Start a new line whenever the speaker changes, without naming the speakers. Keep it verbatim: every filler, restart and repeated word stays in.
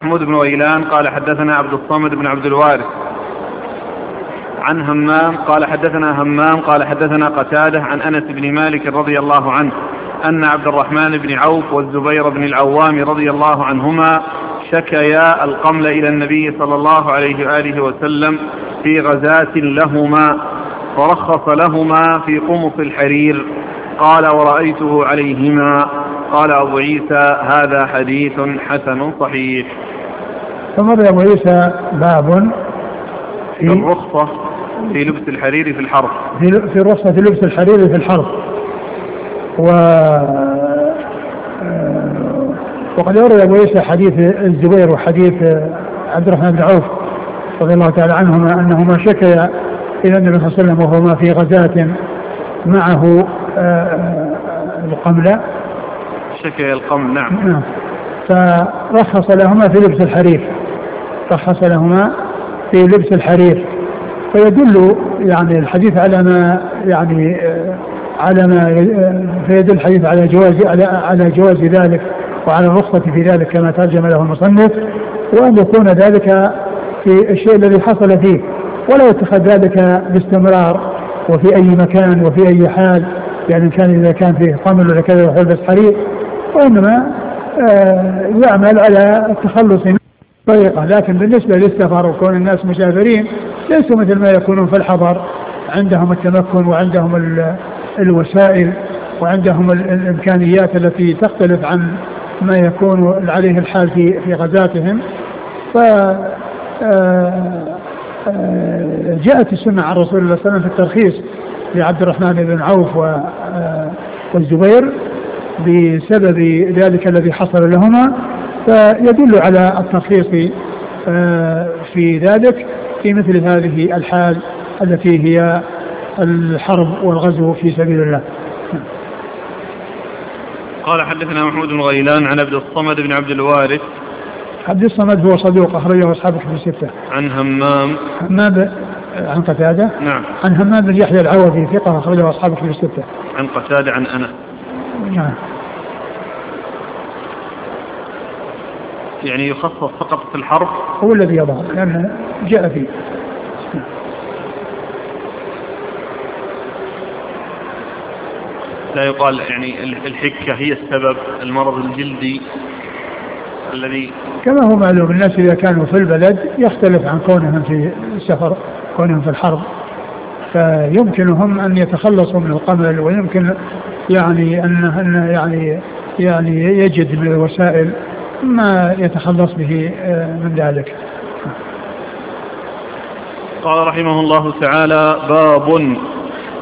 محمود بن غيلان قال حدثنا عبد الصمد بن عبد الوارث عن همام قال حدثنا همام قال حدثنا قتادة عن أنس بن مالك رضي الله عنه أن عبد الرحمن بن عوف والزبير بن العوام رضي الله عنهما شكيا القمل إلى النبي صلى الله عليه وآله وسلم في غزاة لهما فرخص لهما في قمص الحرير قال ورأيته عليهما. قال أبو عيسى هذا حديث حسن صحيح.
ثم أبو عيسى باب
في الرخصة في لبس الحرير في الحرب
في الرخصة في لبس الحرير في الحرب. و وقد أورد أبو عيسى حديث الزبير وحديث عبد الرحمن بن عوف رضي الله تعالى عنهما أنهما شكيا إلى النبي صلى الله عليه وسلم وهما في غزاة معه القملة
شكيا القمل. نعم.
نعم. فرخص لهما في لبس الحرير رخص لهما في لبس الحرير فيدل يعني الحديث على ما يعني على ما فيدل الحديث على جواز على على جواز ذلك وعلى الرخصة في ذلك كما ترجم له المصنف، وأن يكون ذلك في الشيء الذي حصل فيه ولا يتخذ ذلك باستمرار وفي أي مكان وفي أي حال، يعني كان إذا كان فيه قمل ولا كذا يلبس حرير، وإنما آه يعمل على التخلص من طريقة. لكن بالنسبة للسفر وكون الناس مسافرين ليسوا مثل ما يكونون في الحضر، عندهم التمكن وعندهم الوسائل وعندهم الإمكانيات التي تختلف عن ما يكون عليه الحال في في غزاتهم. ف جاءت السنة عن رسول الله صلى الله عليه وسلم في الترخيص لعبد الرحمن بن عوف والزبير بسبب ذلك الذي حصل لهما، فيدل على الترخيص في ذلك في مثل هذه الحال التي هي الحرب والغزو في سبيل الله.
قال حدثنا محمود بن غيلان عن عبد الصمد بن عبد الوارث.
عبد الصمد هو صدوق أخرجه أصحابه في الستة.
عن همام
همام عن قتادة.
نعم.
عن همام بن يحيى العوفي ثقة أخرجه أصحابه في الستة.
عن قتادة عن أنس.
نعم.
يعني يخصص فقط في الحرب
هو الذي يظهر لأنه جاء فيه.
لا يقال يعني الحكة هي السبب، المرض الجلدي الذي
كما هو معلوم الناس إذا كانوا في البلد يختلف عن كونهم في السفر، كونهم في الحرب، فيمكنهم أن يتخلصوا من القمل، ويمكن يعني أن يعني يعني يجد من الوسائل ما يتخلص به من ذلك.
قال رحمه الله تعالى: باب